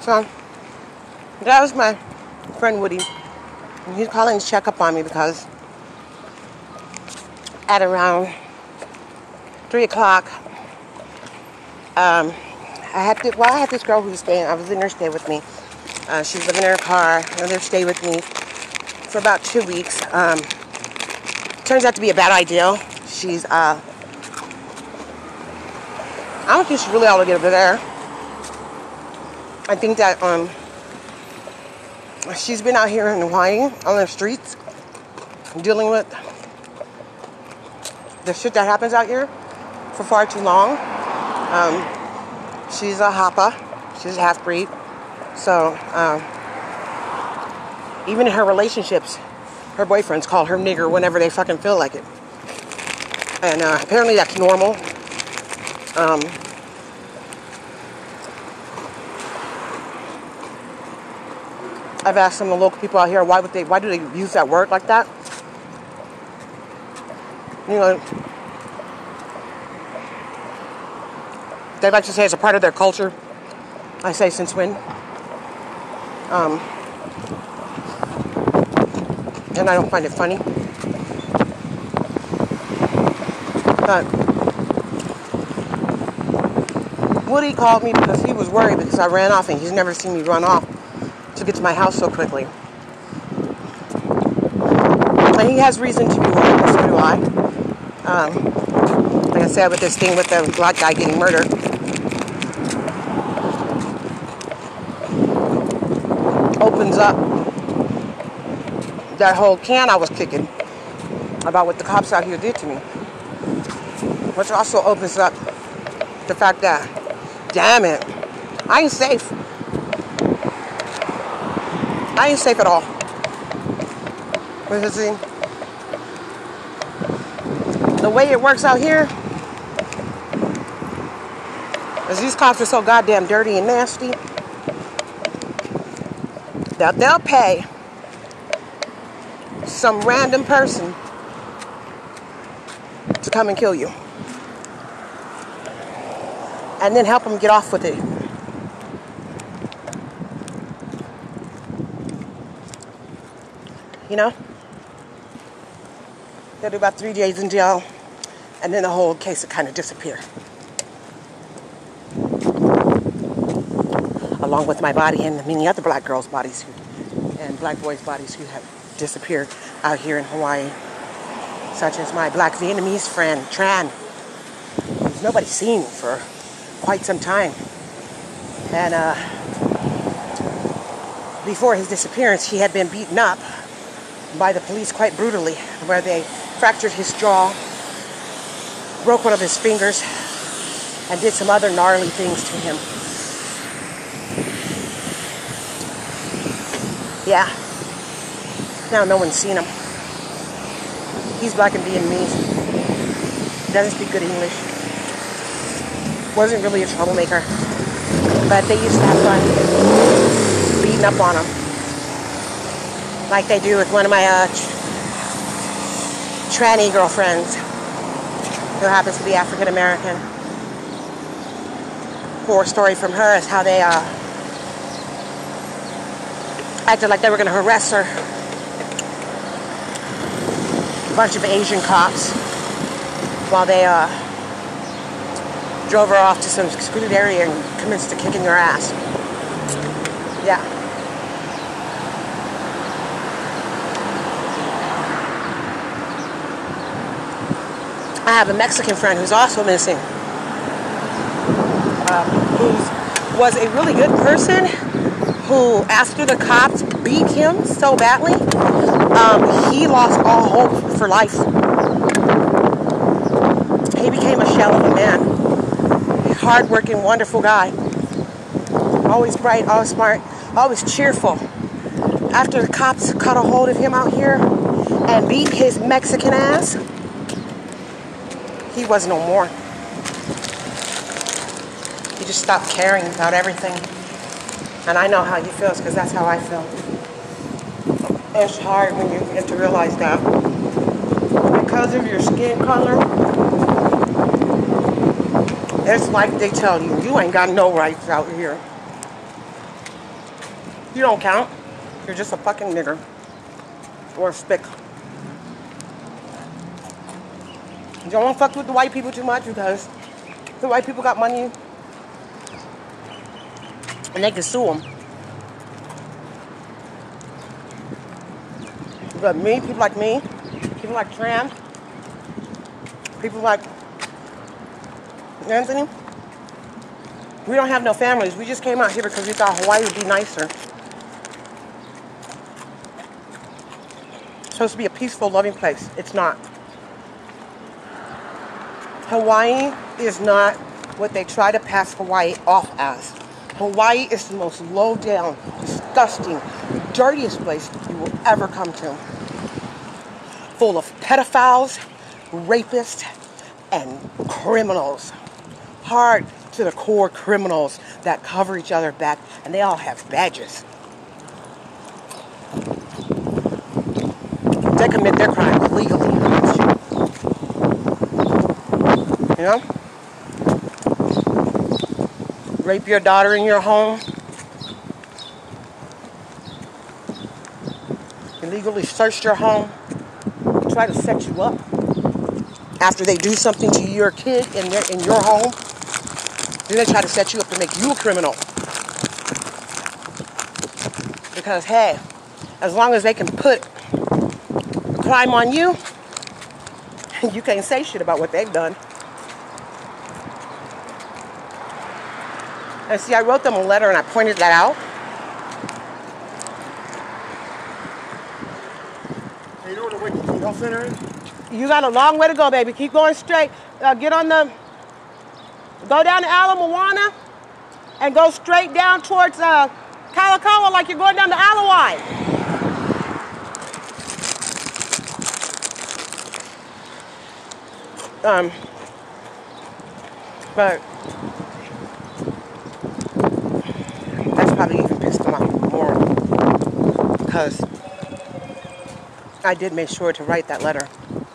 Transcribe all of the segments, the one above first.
So, that was my friend Woody. And he's calling to check up on me because at around 3 o'clock, I had this girl who was staying. I was letting her stay with me. She was living in her car. I let her stay with me for about 2 weeks. Turns out to be a bad idea. She's, I don't think she's really obligated over there. I think that, she's been out here in Hawaii on the streets dealing with the shit that happens out here for far too long. She's a hapa. She's a half-breed. So, even in her relationships, her boyfriends call her nigger whenever they fucking feel like it. And apparently that's normal. I've asked some of the local people out here why do they use that word like that? You know, they like to say it's a part of their culture. I say since when? And I don't find it funny. But Woody called me because he was worried because I ran off and he's never seen me run off to get to my house so quickly. And he has reason to be worried, and so do I. Like I said, with this thing with the black guy getting murdered. Opens up that whole can I was kicking about what the cops out here did to me. Which also opens up the fact that, damn it, I ain't safe. I ain't safe at all. Because see, the way it works out here is these cops are so goddamn dirty and nasty that they'll pay some random person to come and kill you. And then help them get off with it. You know? They'll do about 3 days in jail, and then the whole case will kind of disappear. Along with my body and many other black girls' bodies and black boys' bodies who have disappeared out here in Hawaii. Such as my black Vietnamese friend, Tran, who's nobody's seen for quite some time. And before his disappearance, he had been beaten up by the police quite brutally, where they fractured his jaw, broke one of his fingers, and did some other gnarly things to him. Yeah. Now no one's seen him. He's black and Vietnamese. Doesn't speak good English. Wasn't really a troublemaker. But they used to have fun beating up on him. Like they do with one of my tranny girlfriends who happens to be African American. Horror story from her is how they acted like they were going to harass her. A bunch of Asian cops while they drove her off to some secluded area and commenced to kicking her ass. Yeah. I have a Mexican friend who's also missing, who was a really good person who, after the cops beat him so badly, he lost all hope for life. He became a shell of a man. A hard-working, wonderful guy. Always bright, always smart, always cheerful. After the cops caught a hold of him out here and beat his Mexican ass, he was no more. He just stopped caring about everything. And I know how he feels because that's how I feel. It's hard when you get to realize that because of your skin color, it's like they tell you, you ain't got no rights out here. You don't count. You're just a fucking nigger. Or a spick. You don't want to fuck with the white people too much because the white people got money and they can sue them. But me, people like me, people like Tran, people like Anthony, we don't have no families. We just came out here because we thought Hawaii would be nicer. It's supposed to be a peaceful, loving place. It's not. Hawaii is not what they try to pass Hawaii off as. Hawaii is the most low-down, disgusting, dirtiest place you will ever come to. Full of pedophiles, rapists, and criminals. Hard to the core criminals that cover each other back, and they all have badges. They commit their crimes legally. You know? Rape your daughter in your home. Illegally search your home. Try to set you up. After they do something to your kid in your home, then they try to set you up to make you a criminal. Because, hey, as long as they can put a crime on you, you can't say shit about what they've done. And see, I wrote them a letter and I pointed that out. Hey, you know where the Waikiki Health Center is? You got a long way to go, baby. Keep going straight. Go down to Ala Moana and go straight down towards Kalakaua like you're going down to Alawai. But that's probably even pissed them off more because I did make sure to write that letter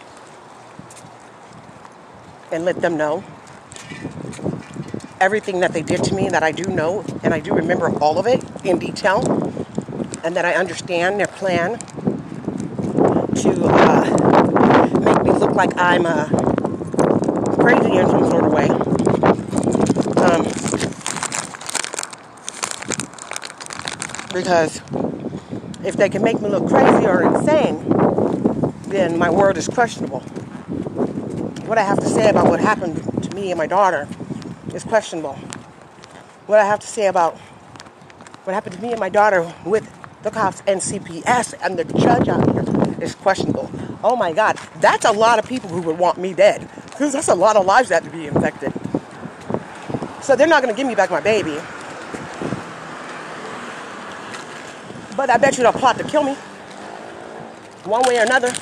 and let them know everything that they did to me that I do know, and I do remember all of it in detail, and that I understand their plan to make me look like I'm crazy in some sort of way. Because if they can make me look crazy or insane, then my word is questionable. What I have to say about what happened to me and my daughter is questionable. What I have to say about what happened to me and my daughter with the cops and CPS and the judge out here is questionable. Oh my God, that's a lot of people who would want me dead. Because that's a lot of lives that have to be infected. So they're not going to give me back my baby. But I bet you they'll plot to kill me. One way or another.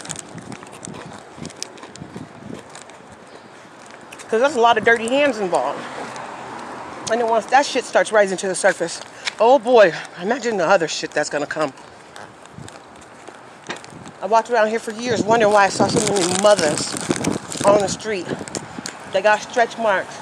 Because there's a lot of dirty hands involved. And then once that shit starts rising to the surface, oh boy, imagine the other shit that's gonna come. I walked around here for years wondering why I saw so many mothers on the street. They got stretch marks.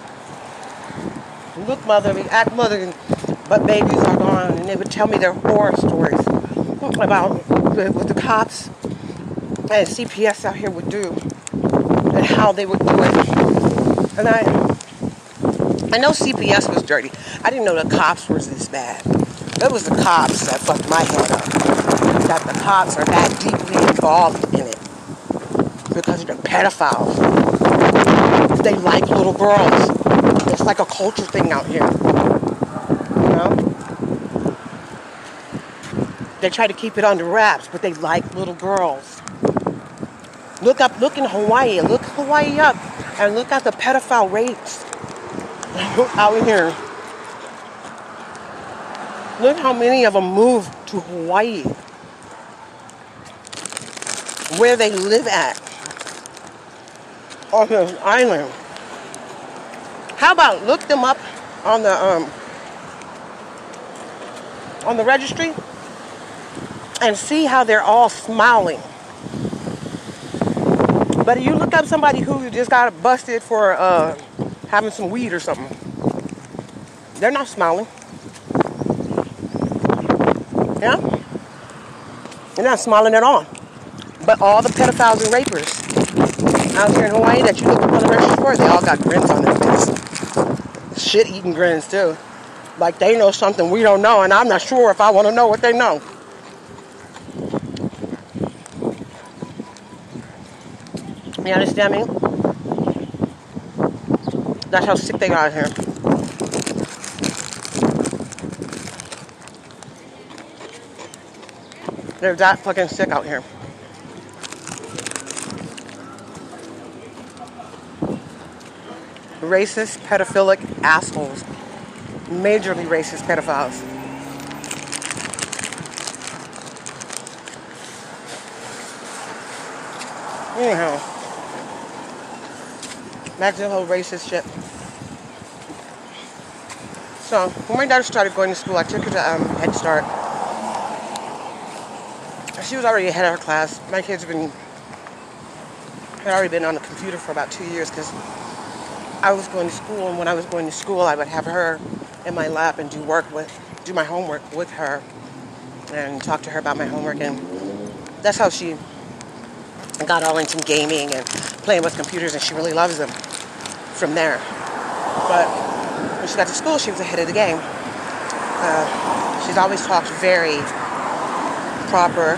Look mother, act mother, but babies are gone. And they would tell me their horror stories about what the cops and CPS out here would do and how they would do it. And I know CPS was dirty. I didn't know the cops was this bad. It was the cops that fucked my head up. That the cops are that deeply involved in it. Because they're pedophiles. They like little girls. It's like a culture thing out here. You know? They try to keep it under wraps, but they like little girls. Look in Hawaii. Look Hawaii up. And look at the pedophile rates out here. Look how many of them moved to Hawaii. Where they live at. On the island. How about look them up on the registry and see how they're all smiling. But you look up somebody who just got busted for having some weed or something. They're not smiling. Yeah? They're not smiling at all. But all the pedophiles and rapers out here in Hawaii that you look up on the register for, they all got grins on their faces. Shit-eating grins, too. Like they know something we don't know, and I'm not sure if I want to know what they know. You understand me? That's how sick they are here. They're that fucking sick out here. Racist, pedophilic assholes. Majorly racist pedophiles. Anyhow, back to the whole racist shit. So, when my daughter started going to school, I took her to Head Start. She was already ahead of her class. My kids had already been on the computer for about 2 years because I was going to school, and when I was going to school, I would have her in my lap and do my homework with her and talk to her about my homework, and that's how she got all into gaming and playing with computers, and she really loves them from there. But when she got to school, she was ahead of the game. She's always talked very proper.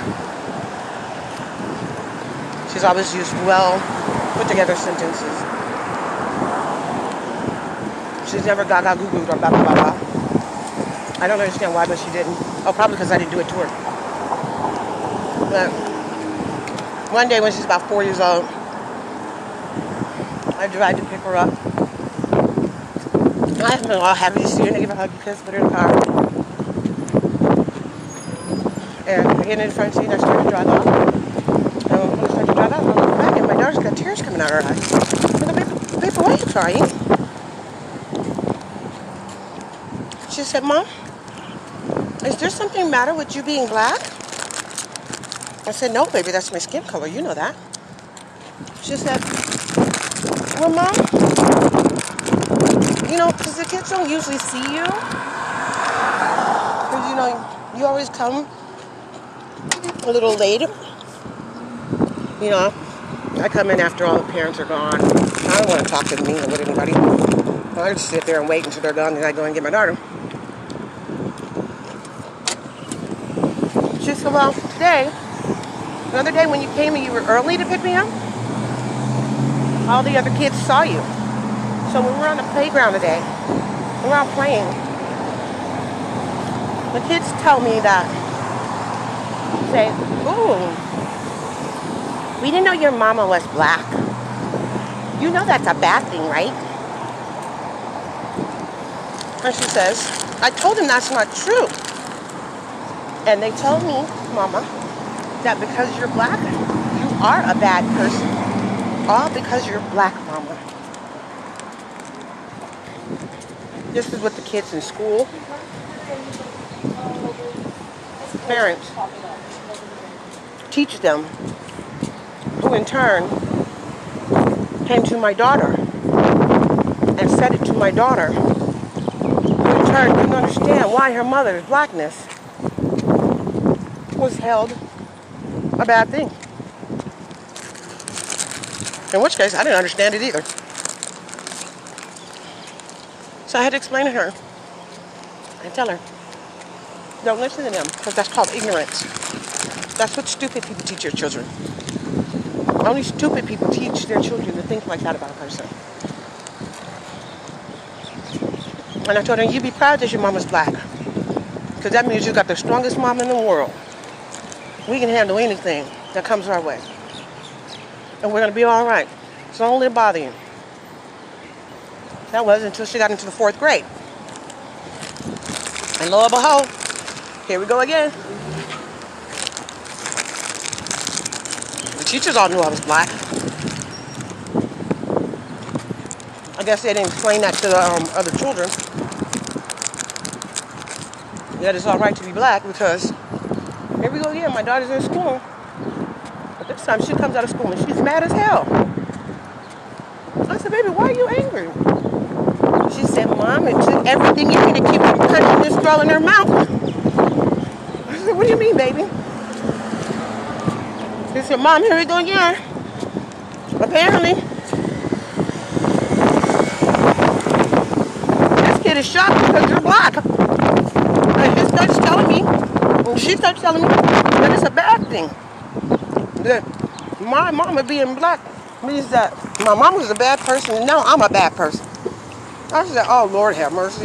She's always used well put together sentences. She's never gaga goo goo or blah blah blah blah. I don't understand why, but she didn't. Oh, probably because I didn't do it to her. But one day when she's about 4 years old, I tried to pick her up. I've been all happy to see her, and I give her a hug because I put her in the car. And I get in the front seat and I start to drive off. And when I start to drive off, I look back and my daughter's got tears coming out of her eyes. I go, baby, why are you crying? She said, Mom, is there something matter with you being black? I said, no, baby, that's my skin color. You know that. She said, well, Mom, you know, because the kids don't usually see you. Because, you know, you always come a little later. You know, I come in after all the parents are gone. I don't want to talk to me or with anybody. I just sit there and wait until they're gone, and I go and get my daughter. She said, well, today, the other day when you came and you were early to pick me up, all the other kids saw you. So when we're on the playground today, we're out playing. The kids tell me that, say, ooh, we didn't know your mama was black. You know that's a bad thing, right? And she says, I told him that's not true. And they told me, Mama, that because you're black, you are a bad person. All because you're black, Mama. This is what the kids in school, parents, teach them, who in turn came to my daughter and said it to my daughter, who in turn didn't understand why her mother's blackness was held a bad thing. In which case, I didn't understand it either. So I had to explain to her. I tell her, don't listen to them, because that's called ignorance. That's what stupid people teach their children. Only stupid people teach their children to think like that about a person. And I told her, you be proud that your mama's black, because that means you got the strongest mom in the world. We can handle anything that comes our way. And we're going to be all right. So don't let it bother you. That was until she got into the 4th grade. And lo and behold, here we go again. The teachers all knew I was black. I guess they didn't explain that to the other children. That it's all right to be black because here we go again. My daughter's in school. But this time she comes out of school and she's mad as hell. I said, baby, why are you angry? She said, Mom, it took everything in me to keep from punching this girl in her mouth. I said, what do you mean, baby? He said, Mom, here we go again. Apparently, this kid is shocked because you're black. And he starts telling me, and she starts telling me that it's a bad thing. That my mama being black means that my mama was a bad person and now I'm a bad person. I said, oh, Lord have mercy.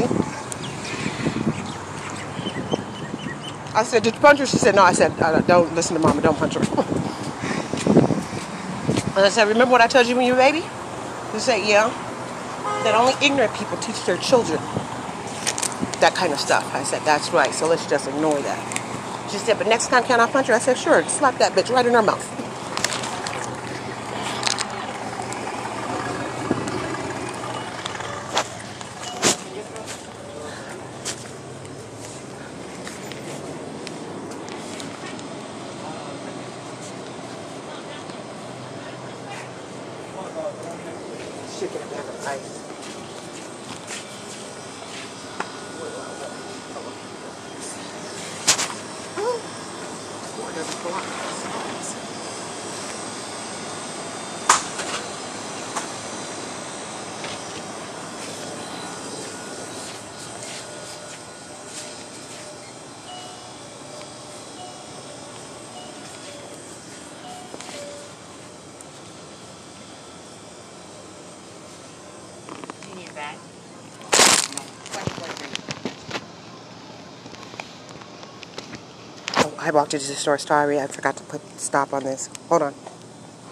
I said, did you punch her? She said, no. I said, don't listen to Mama. Don't punch her. And I said, remember what I told you when you were a baby? She said, yeah. That only ignorant people teach their children that kind of stuff. I said, that's right. So let's just ignore that. She said, but next time can I punch her? I said, sure. Slap that bitch right in her mouth. Chicken and ice. Oh, I walked into the store. Sorry, I forgot to put stop on this. Hold on.